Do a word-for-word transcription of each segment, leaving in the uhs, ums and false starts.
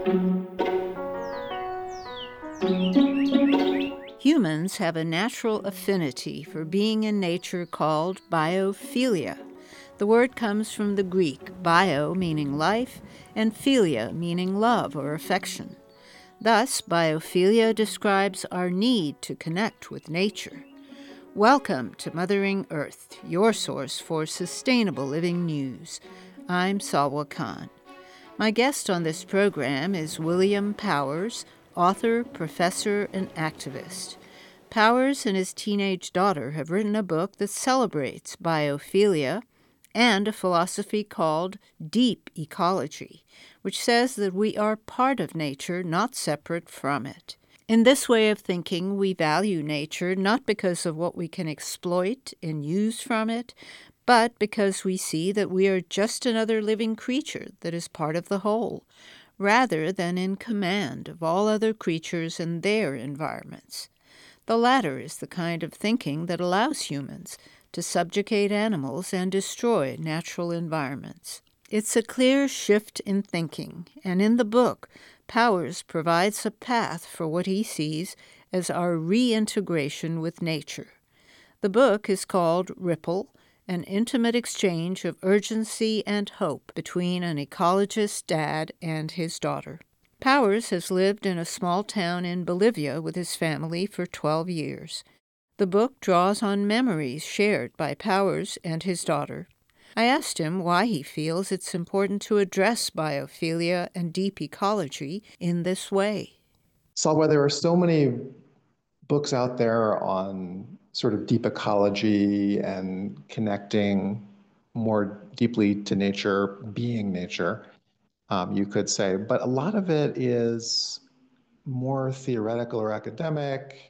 Humans have a natural affinity for being in nature called biophilia. The word comes from the Greek, bio meaning life, and philia meaning love or affection. Thus, biophilia describes our need to connect with nature. Welcome to Mothering Earth, your source for sustainable living news. I'm Salwa Khan. My guest on this program is William Powers, author, professor, and activist. Powers and his teenage daughter have written a book that celebrates biophilia and a philosophy called deep ecology, which says that we are part of nature, not separate from it. In this way of thinking, we value nature not because of what we can exploit and use from it, but because we see that we are just another living creature that is part of the whole, rather than in command of all other creatures and their environments. The latter is the kind of thinking that allows humans to subjugate animals and destroy natural environments. It's a clear shift in thinking, and in the book, Powers provides a path for what he sees as our reintegration with nature. The book is called Ripple, an intimate exchange of urgency and hope between an ecologist dad and his daughter. Powers has lived in a small town in Bolivia with his family for twelve years. The book draws on memories shared by Powers and his daughter. I asked him why he feels it's important to address biophilia and deep ecology in this way. Salwa, there are so many books out there on sort of deep ecology and connecting more deeply to nature, being nature, um, you could say. But a lot of it is more theoretical or academic,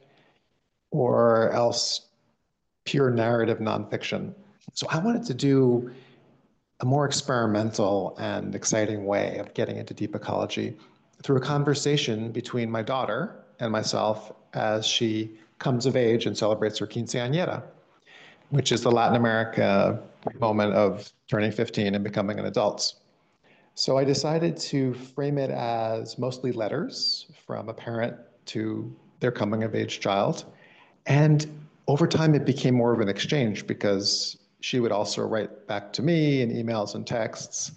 or else pure narrative nonfiction. So I wanted to do a more experimental and exciting way of getting into deep ecology through a conversation between my daughter and myself as she comes of age and celebrates her quinceañera, which is the Latin America moment of turning fifteen and becoming an adult. So I decided to frame it as mostly letters from a parent to their coming of age child. And over time, it became more of an exchange because she would also write back to me in emails and texts.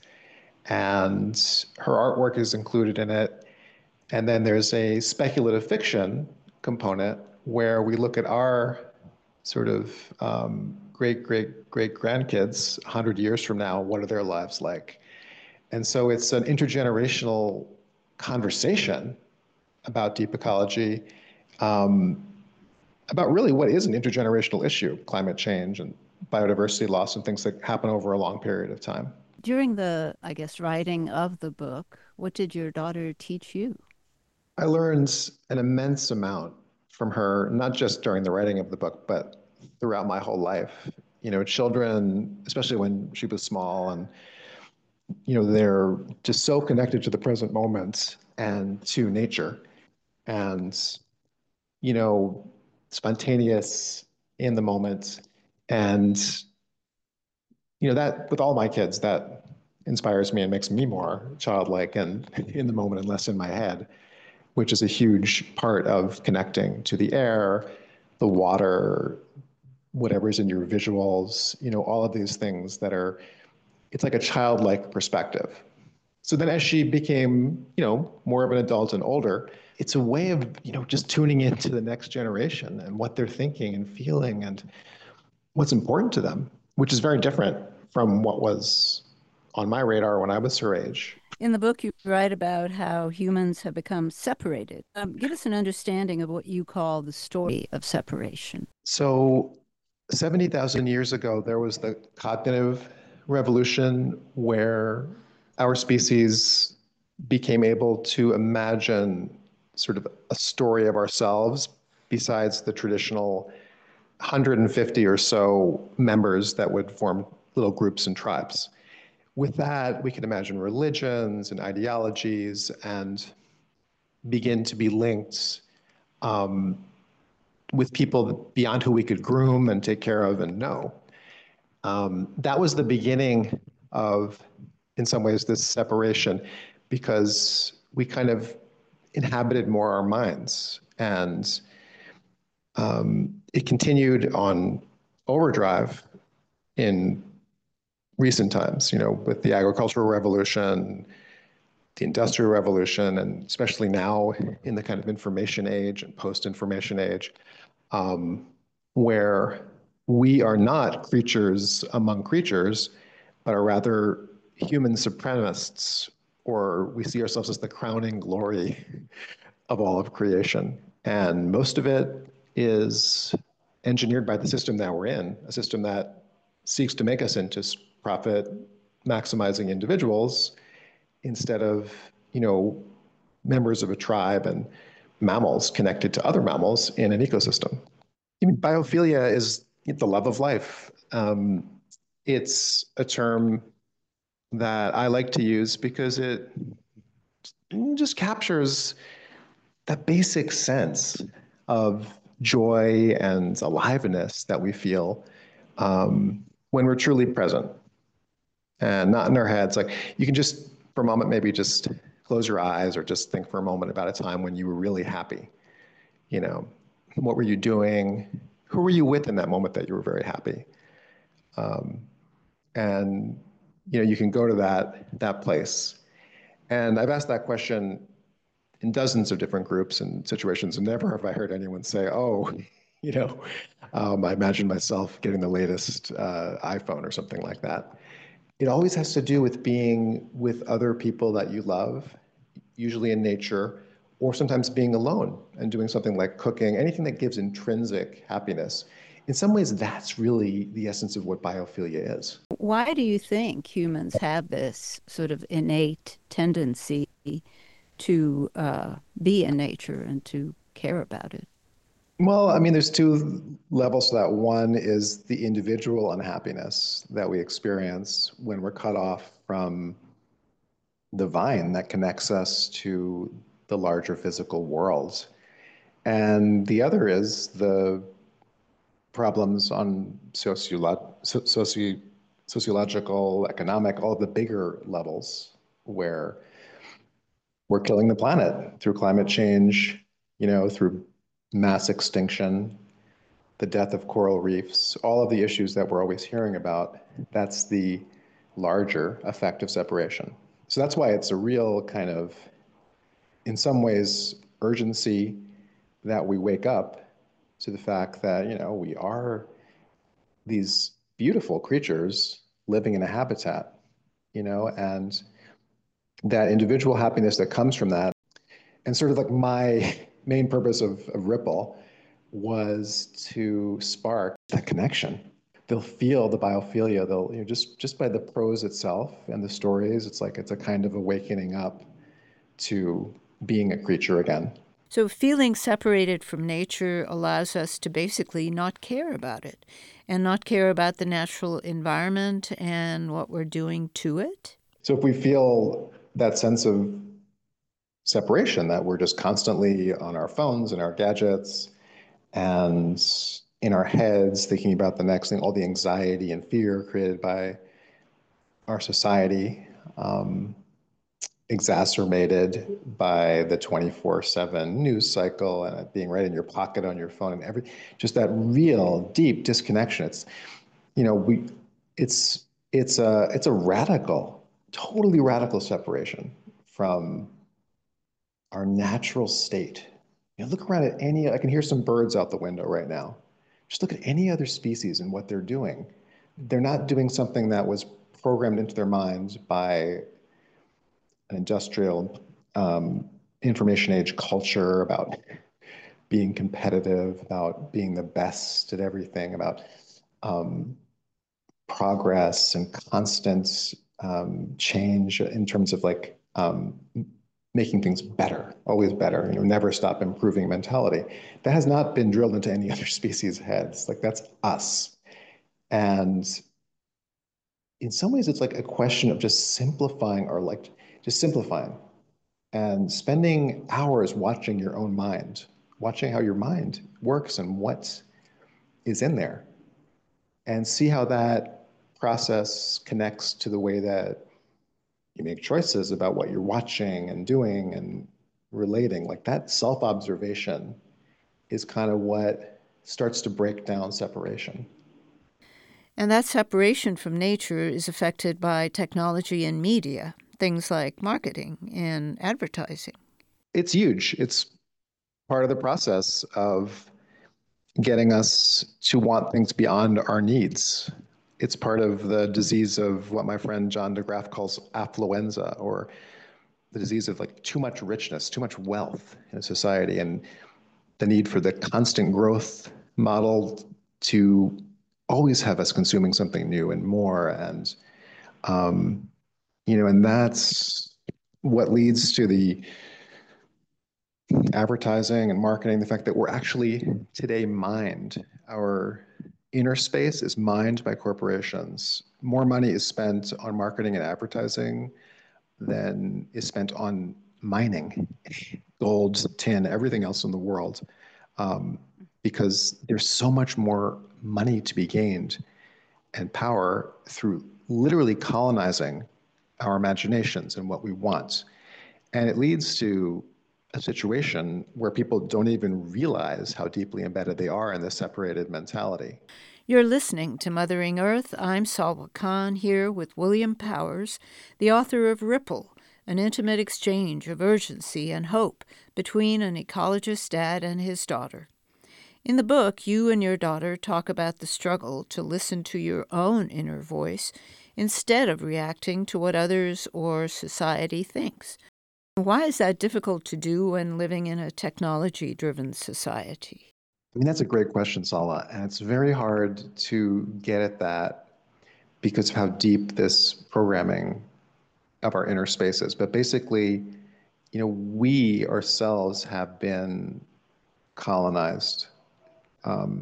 And her artwork is included in it. And then there's a speculative fiction component where we look at our sort of um, great, great, great grandkids one hundred years from now. What are their lives like? And so it's an intergenerational conversation about deep ecology, um, about really what is an intergenerational issue, climate change and biodiversity loss and things that happen over a long period of time. During the, I guess, writing of the book, what did your daughter teach you? I learned an immense amount from her, not just during the writing of the book, but throughout my whole life. You know, children, especially when she was small, and, you know, they're just so connected to the present moment and to nature. And, you know, spontaneous in the moment. And, you know, that with all my kids, that inspires me and makes me more childlike and in the moment and less in my head, which is a huge part of connecting to the air, the water, whatever's in your visuals, you know, all of these things that are, it's like a childlike perspective. So then as she became, you know, more of an adult and older, it's a way of, you know, just tuning into the next generation and what they're thinking and feeling and what's important to them, which is very different from what was on my radar when I was her age. In the book, you write about how humans have become separated. Um, give us an understanding of what you call the story of separation. So seventy thousand years ago, there was the cognitive revolution where our species became able to imagine sort of a story of ourselves besides the traditional one hundred fifty or so members that would form little groups and tribes. With that, we can imagine religions and ideologies and begin to be linked um, with people beyond who we could groom and take care of and know. Um, that was the beginning of, in some ways, this separation, because we kind of inhabited more our minds. And um, it continued on overdrive in recent times, you know, with the agricultural revolution, the industrial revolution, and especially now in the kind of information age and post-information age, um, where we are not creatures among creatures, but are rather human supremacists, or we see ourselves as the crowning glory of all of creation. And most of it is engineered by the system that we're in, a system that seeks to make us into profit maximizing individuals instead of, you know, members of a tribe and mammals connected to other mammals in an ecosystem. I mean, biophilia is the love of life. Um, it's a term that I like to use because it just captures that basic sense of joy and aliveness that we feel um, when we're truly present and not in our heads. Like you can just, for a moment, maybe just close your eyes or just think for a moment about a time when you were really happy. You know, what were you doing? Who were you with in that moment that you were very happy? Um, and you know, you can go to that that place. And I've asked that question in dozens of different groups and situations, and never have I heard anyone say, "Oh, you know, um, I imagine myself getting the latest uh, iPhone or something like that." It always has to do with being with other people that you love, usually in nature, or sometimes being alone and doing something like cooking, anything that gives intrinsic happiness. In some ways, that's really the essence of what biophilia is. Why do you think humans have this sort of innate tendency to uh, be in nature and to care about it? Well, I mean, there's two levels to that. One is the individual unhappiness that we experience when we're cut off from the vine that connects us to the larger physical world. And the other is the problems on sociolo- soci sociological, economic, all of the bigger levels where we're killing the planet through climate change, you know, through mass extinction, the death of coral reefs, all of the issues that we're always hearing about. That's the larger effect of separation. So that's why it's a real kind of, in some ways, urgency that we wake up to the fact that, you know, we are these beautiful creatures living in a habitat, you know, and that individual happiness that comes from that. And sort of like my main purpose of, of Ripple was to spark that connection. They'll feel the biophilia. They'll, you know, just just by the prose itself and the stories, it's like it's a kind of awakening up to being a creature again. So, feeling separated from nature allows us to basically not care about it and not care about the natural environment and what we're doing to it. So, if we feel that sense of separation, that we're just constantly on our phones and our gadgets and in our heads thinking about the next thing, all the anxiety and fear created by our society, um, exacerbated by the twenty-four seven news cycle and it being right in your pocket on your phone and every, just that real deep disconnection. It's, you know, we, it's, it's a, it's a radical, totally radical separation from our natural state. You know, look around at any, I can hear some birds out the window right now. Just look at any other species and what they're doing. They're not doing something that was programmed into their minds by an industrial um, information age culture about being competitive, about being the best at everything, about um, progress and constant um, change in terms of like um, making things better, always better, you know, never stop improving mentality. That has not been drilled into any other species' heads. Like that's us. And in some ways, it's like a question of just simplifying or like just simplifying and spending hours watching your own mind, watching how your mind works and what is in there, and see how that process connects to the way that you make choices about what you're watching and doing and relating. Like that self-observation is kind of what starts to break down separation. And that separation from nature is affected by technology and media, things like marketing and advertising. It's huge. It's part of the process of getting us to want things beyond our needs. It's part of the disease of what my friend John DeGraff calls affluenza, or the disease of like too much richness, too much wealth in society, and the need for the constant growth model to always have us consuming something new and more. And, um, you know, and that's what leads to the advertising and marketing, the fact that we're actually today mined. Our inner space is mined by corporations. More money is spent on marketing and advertising than is spent on mining gold, tin, everything else in the world, um, because there's so much more money to be gained and power through literally colonizing our imaginations and what we want. And it leads to a situation where people don't even realize how deeply embedded they are in this separated mentality. You're listening to Mothering Earth. I'm Salwa Khan here with William Powers, the author of Ripple, an intimate exchange of urgency and hope between an ecologist dad and his daughter. In the book, you and your daughter talk about the struggle to listen to your own inner voice instead of reacting to what others or society thinks. Why is that difficult to do when living in a technology-driven society? I mean, that's a great question, Sala, and it's very hard to get at that because of how deep this programming of our inner space is. But basically, you know, we ourselves have been colonized um,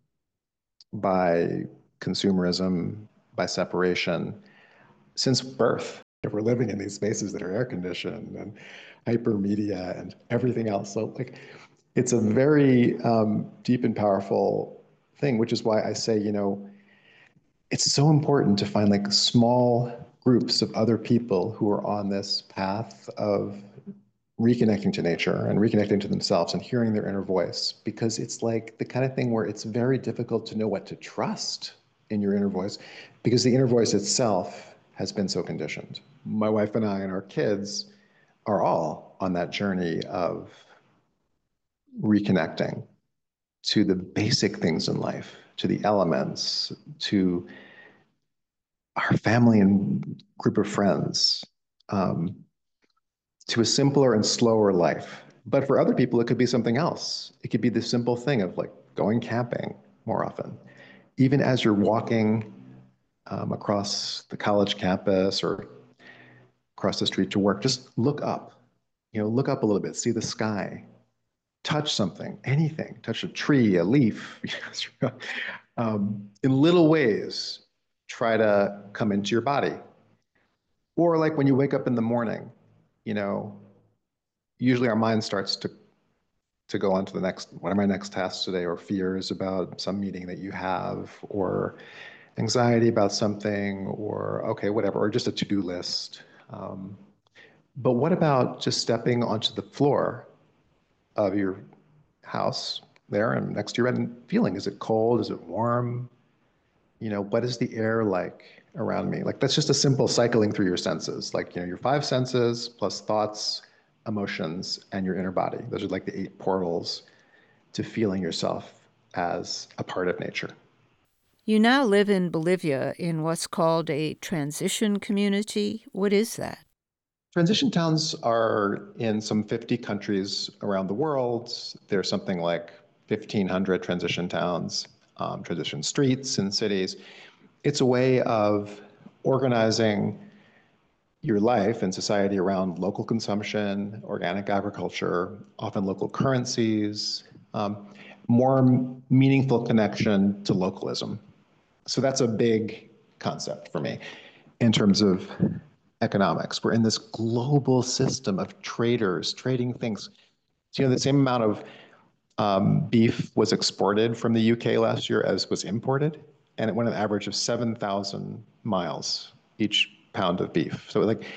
by consumerism, by separation since birth. If we're living in these spaces that are air conditioned and hypermedia and everything else, so like it's a very um, deep and powerful thing, which is why I say, you know, it's so important to find like small groups of other people who are on this path of reconnecting to nature and reconnecting to themselves and hearing their inner voice, because it's like the kind of thing where it's very difficult to know what to trust in your inner voice because the inner voice itself has been so conditioned. My wife and I and our kids are all on that journey of reconnecting to the basic things in life, to the elements, to our family and group of friends, um, to a simpler and slower life. But for other people, it could be something else. It could be the simple thing of like going camping more often. Even as you're walking um, across the college campus or across the street to work, just look up. You know, look up a little bit, see the sky, touch something, anything, touch a tree, a leaf. um, in little ways, try to come into your body. Or like when you wake up in the morning, you know, usually our mind starts to to go on to the next, what are my next tasks today, or fears about some meeting that you have, or anxiety about something, or okay, whatever, or just a to-do list. Um, but what about just stepping onto the floor of your house there and next to your bed and feeling, is it cold? Is it warm? You know, what is the air like around me? Like that's just a simple cycling through your senses, like, you know, your five senses plus thoughts, emotions, and your inner body. Those are like the eight portals to feeling yourself as a part of nature. You now live in Bolivia in what's called a transition community. What is that? Transition towns are in some fifty countries around the world. There's something like fifteen hundred transition towns, um, transition streets in cities. It's a way of organizing your life and society around local consumption, organic agriculture, often local currencies, um, more meaningful connection to localism. So that's a big concept for me in terms of economics. We're in this global system of traders trading things. So, you know, the same amount of um, beef was exported from the U K last year as was imported, and it went an average of seven thousand miles each pound of beef. So like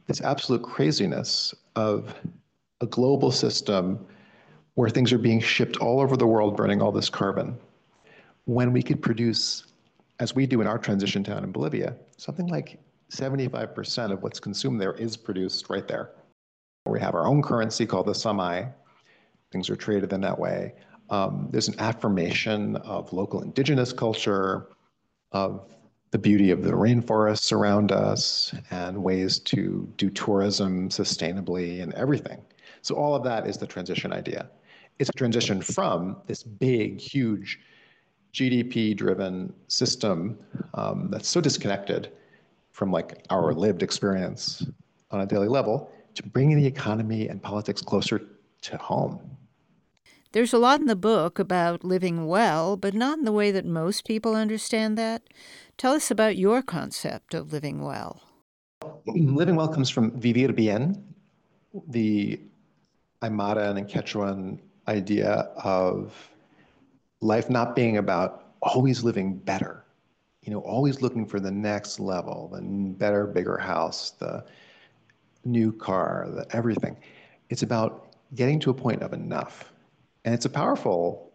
this absolute craziness of a global system where things are being shipped all over the world, burning all this carbon, when we could produce, as we do in our transition town in Bolivia, something like seventy-five percent of what's consumed there is produced right there. We have our own currency called the samai. Things are traded in that way. Um, there's an affirmation of local indigenous culture, of the beauty of the rainforests around us, and ways to do tourism sustainably and everything. So all of that is the transition idea. It's a transition from this big, huge G D P-driven system um, that's so disconnected from like our lived experience on a daily level to bringing the economy and politics closer to home. There's a lot in the book about living well, but not in the way that most people understand that. Tell us about your concept of living well. Living well comes from vivir bien, the Aymara and Quechuan idea of life not being about always living better, you know, always looking for the next level, the better, bigger house, the new car, the everything. It's about getting to a point of enough. And it's a powerful,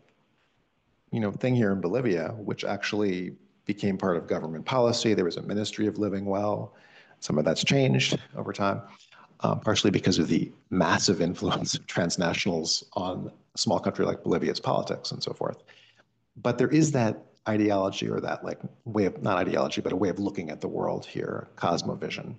you know, thing here in Bolivia, which actually became part of government policy. There was a Ministry of Living Well. Some of that's changed over time, um, partially because of the massive influence of transnationals on a small country like Bolivia's politics and so forth. But there is that ideology, or that like way of, not ideology, but a way of looking at the world here, cosmovision.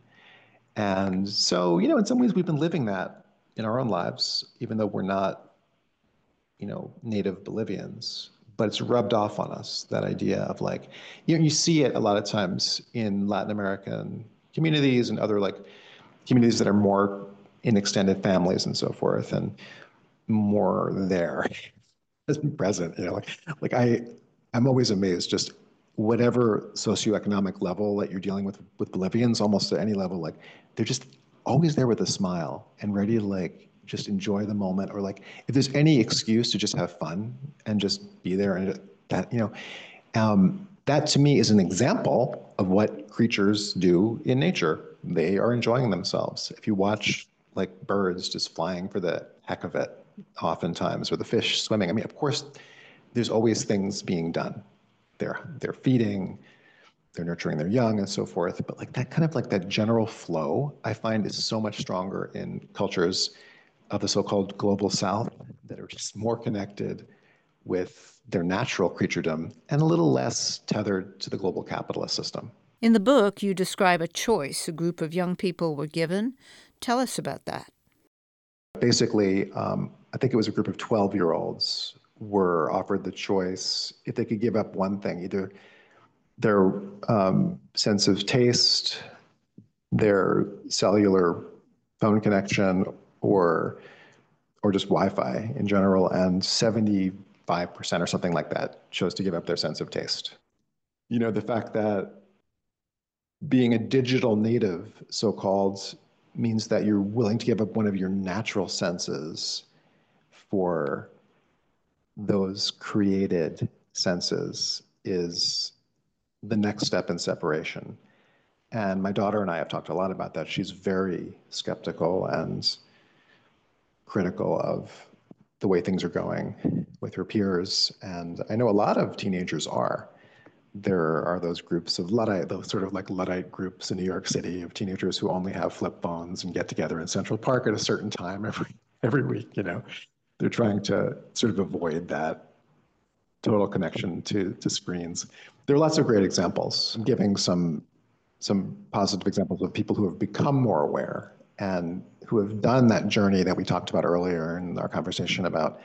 And so, you know, in some ways we've been living that in our own lives, even though we're not, you know, native Bolivians, but it's rubbed off on us, that idea of like, you know, you see it a lot of times in Latin American communities and other like communities that are more in extended families and so forth, and more there present, you know, like, like I, I'm always amazed just whatever socioeconomic level that you're dealing with with Bolivians, almost at any level, like they're just always there with a smile and ready to like just enjoy the moment, or like if there's any excuse to just have fun and just be there, and that, you know, um, that to me is an example of what creatures do in nature. They are enjoying themselves. If you watch like birds just flying for the heck of it, oftentimes, or the fish swimming, I mean, of course, there's always things being done. They're they're feeding, they're nurturing their young and so forth. But like that kind of like that general flow, I find is so much stronger in cultures of the so-called global South that are just more connected with their natural creaturedom and a little less tethered to the global capitalist system. In the book, you describe a choice a group of young people were given. Tell us about that. Basically, um, I think it was a group of twelve-year-olds were offered the choice if they could give up one thing, either their um, sense of taste, their cellular phone connection, or or just Wi-Fi in general, and seventy-five percent or something like that chose to give up their sense of taste. You know, the fact that being a digital native, so-called, means that you're willing to give up one of your natural senses for those created senses is the next step in separation. And my daughter and I have talked a lot about that. She's very skeptical and critical of the way things are going with her peers. And I know a lot of teenagers are. There are those groups of Luddite, those sort of like Luddite groups in New York City of teenagers who only have flip phones and get together in Central Park at a certain time every every week, you know. They're trying to sort of avoid that total connection to, to screens. There are lots of great examples. I'm giving some, some positive examples of people who have become more aware and who have done that journey that we talked about earlier in our conversation about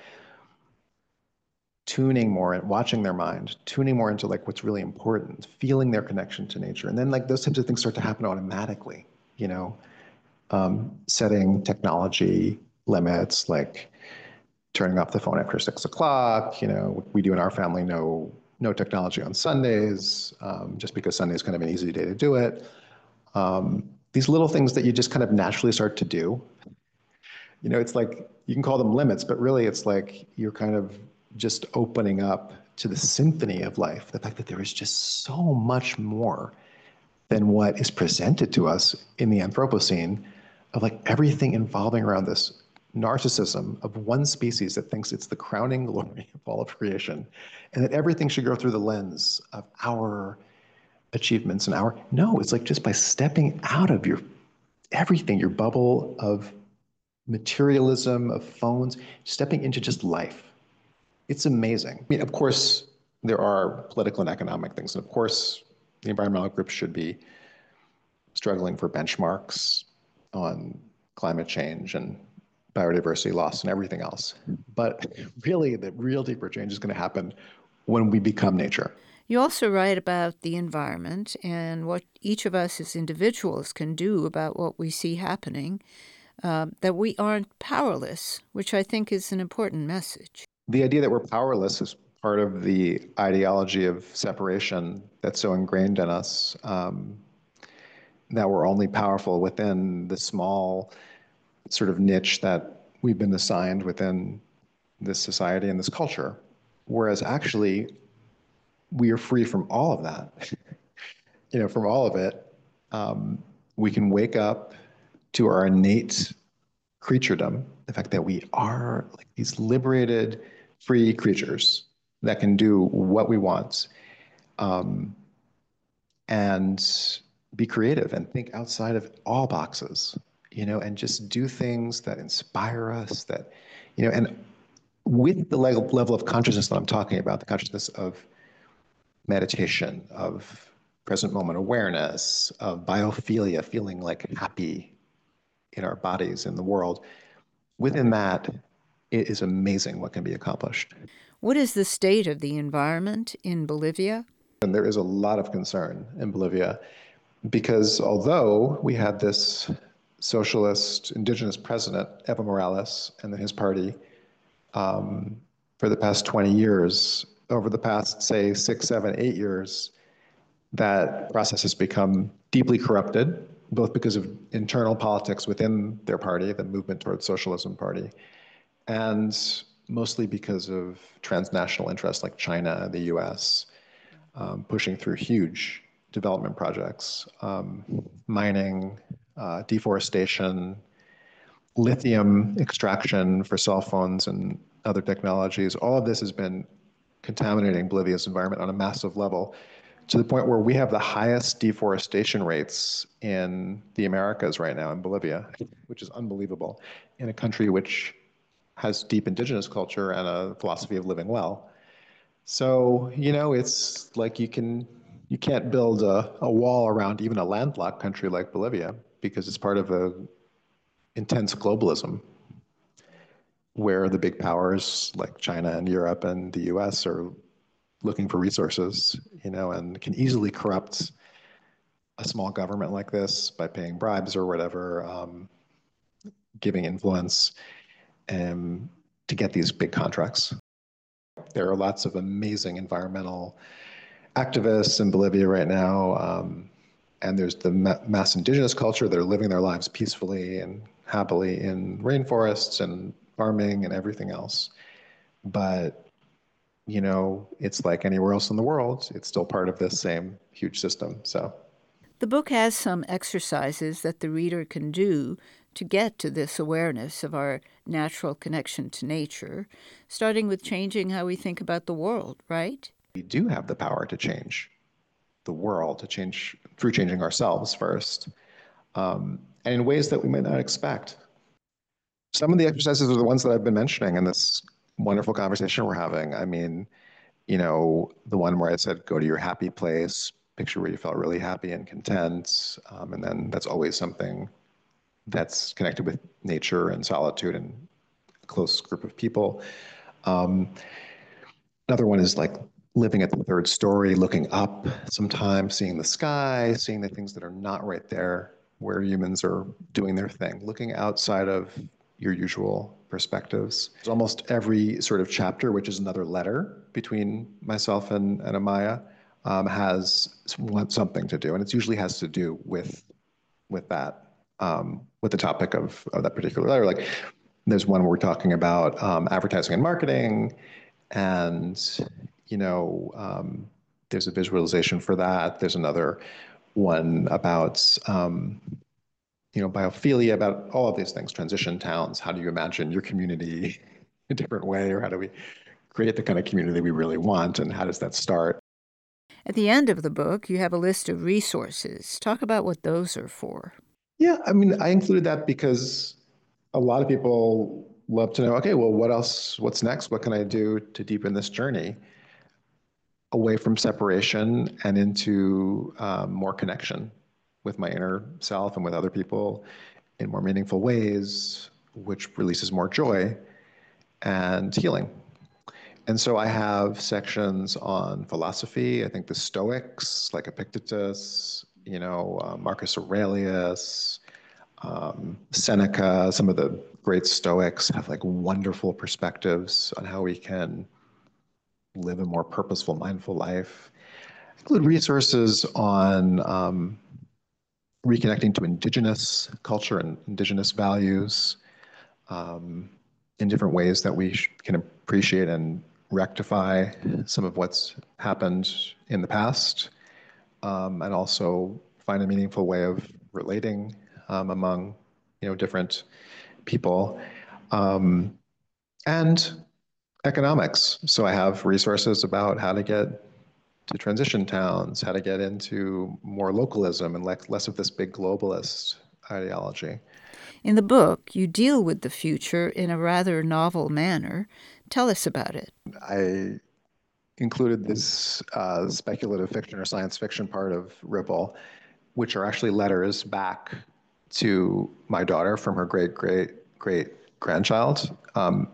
tuning more and watching their mind, tuning more into like what's really important, feeling their connection to nature. And then like those types of things start to happen automatically, you know, um, setting technology limits, like turning off the phone after six o'clock. You know, we do in our family, no, no technology on Sundays, um, just because Sunday is kind of an easy day to do it. Um, these little things that you just kind of naturally start to do. You know, it's like, you can call them limits, but really it's like you're kind of just opening up to the symphony of life, the fact that there is just so much more than what is presented to us in the Anthropocene, of like everything involving around this narcissism of one species that thinks it's the crowning glory of all of creation, and that everything should go through the lens of our achievements and our, no, it's like just by stepping out of your everything, your bubble of materialism, of phones, stepping into just life. It's amazing. I mean, of course, there are political and economic things, and of course, the environmental groups should be struggling for benchmarks on climate change and biodiversity loss and everything else. But really, the real deeper change is going to happen when we become nature. You also write about the environment and what each of us as individuals can do about what we see happening, uh, that we aren't powerless, which I think is an important message. The idea that we're powerless is part of the ideology of separation that's so ingrained in us, um, that we're only powerful within the small sort of niche that we've been assigned within this society and this culture. Whereas actually, we are free from all of that. You know, from all of it, um, we can wake up to our innate creaturedom, the fact that we are like these liberated, free creatures that can do what we want, um, and be creative and think outside of all boxes, you know, and just do things that inspire us, that, you know, and with the level, level of consciousness that I'm talking about, the consciousness of meditation, of present moment awareness, of biophilia, feeling like happy in our bodies, in the world, within that, it is amazing what can be accomplished. What is the state of the environment in Bolivia? And there is a lot of concern in Bolivia because although we had this socialist indigenous president, Evo Morales, and then his party, um, for the past twenty years, over the past, say, six, seven, eight years, that process has become deeply corrupted, both because of internal politics within their party, the movement towards socialism party, and mostly because of transnational interests like China, the U S, um, pushing through huge development projects, um, mining, uh, deforestation, lithium extraction for cell phones and other technologies. All of this has been contaminating Bolivia's environment on a massive level, to the point where we have the highest deforestation rates in the Americas right now in Bolivia, which is unbelievable, in a country which has deep indigenous culture and a philosophy of living well. So, you know, it's like you can, you can't build a, a wall around even a landlocked country like Bolivia because it's part of a intense globalism where the big powers like China and Europe and the U S are looking for resources, you know, and can easily corrupt a small government like this by paying bribes or whatever, um, giving influence, um, to get these big contracts. There are lots of amazing environmental activists in Bolivia right now, um, and there's the ma mass indigenous culture that are living their lives peacefully and happily in rainforests and farming and everything else. But, you know, it's like anywhere else in the world, it's still part of this same huge system, so. The book has some exercises that the reader can do to get to this awareness of our natural connection to nature, starting with changing how we think about the world, right? We do have the power to change the world, to change through changing ourselves first, um, and in ways that we might not expect. Some of the exercises are the ones that I've been mentioning in this wonderful conversation we're having. I mean, you know, the one where I said, go to your happy place, picture where you felt really happy and content, um, and then that's always something that's connected with nature and solitude and a close group of people. Um, another one is like living at the third story, looking up sometimes, seeing the sky, seeing the things that are not right there where humans are doing their thing, looking outside of your usual perspectives. There's almost every sort of chapter, which is another letter between myself and, and Amaya, um, has something to do, and it usually has to do with with that, um, with the topic of, of that particular letter. Like, there's one where we're talking about um, advertising and marketing, and you know, um, there's a visualization for that. There's another one about um, you know, biophilia, about all of these things, transition towns. How do you imagine your community a different way, or how do we create the kind of community we really want, and how does that start? At the end of the book, you have a list of resources. Talk about what those are for. Yeah, I mean, I included that because a lot of people love to know, okay, well, what else, what's next? What can I do to deepen this journey away from separation and into um, more connection with my inner self and with other people in more meaningful ways, which releases more joy and healing. And so I have sections on philosophy. I think the Stoics, like Epictetus, you know, uh, Marcus Aurelius, um, Seneca, some of the great Stoics have like wonderful perspectives on how we can live a more purposeful, mindful life. I include resources on um, reconnecting to indigenous culture and indigenous values um, in different ways that we can appreciate and rectify some of what's happened in the past, um, and also find a meaningful way of relating um, among, you know, different people. Um, and economics. So I have resources about how to get to transition towns, how to get into more localism and less, less of this big globalist ideology. In the book, you deal with the future in a rather novel manner. Tell us about it. I included this uh, speculative fiction or science fiction part of Ripple, which are actually letters back to my daughter from her great, great, great grandchild. Um,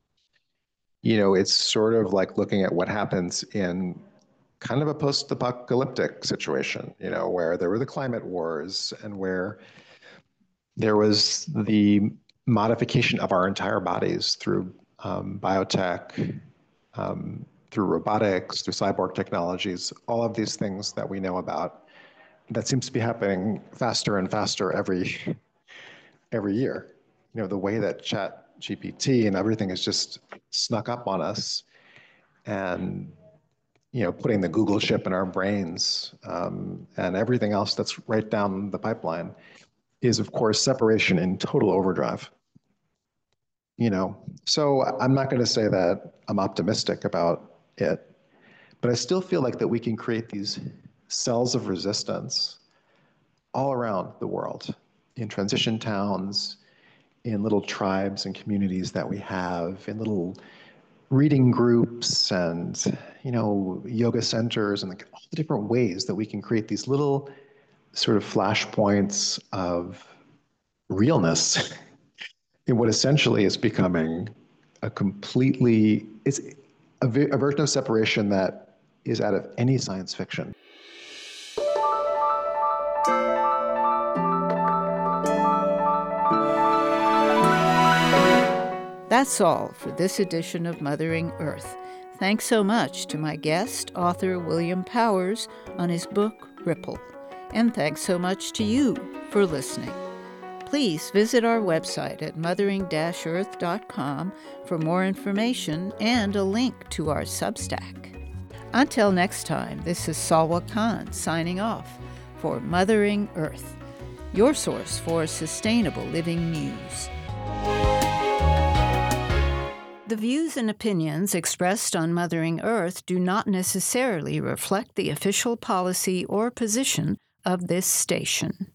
you know, it's sort of like looking at what happens in kind of a post-apocalyptic situation, you know, where there were the climate wars and where there was the modification of our entire bodies through um, biotech, um, through robotics, through cyborg technologies, all of these things that we know about. That seems to be happening faster and faster every every year. You know, the way that Chat G P T and everything has just snuck up on us, and you know, putting the Google chip in our brains um, and everything else that's right down the pipeline is, of course, separation in total overdrive. You know, so I'm not going to say that I'm optimistic about it, but I still feel like that we can create these cells of resistance all around the world, in transition towns, in little tribes and communities that we have, in little reading groups and, you know, yoga centers, and like all the different ways that we can create these little sort of flashpoints of realness in what essentially is becoming a completely, it's a, a version of separation that is out of any science fiction. That's all for this edition of Mothering Earth. Thanks so much to my guest, author William Powers, on his book, Ripple. And thanks so much to you for listening. Please visit our website at mothering dash earth dot com for more information and a link to our Substack. Until next time, this is Salwa Khan signing off for Mothering Earth, your source for sustainable living news. The views and opinions expressed on Mothering Earth do not necessarily reflect the official policy or position of this station.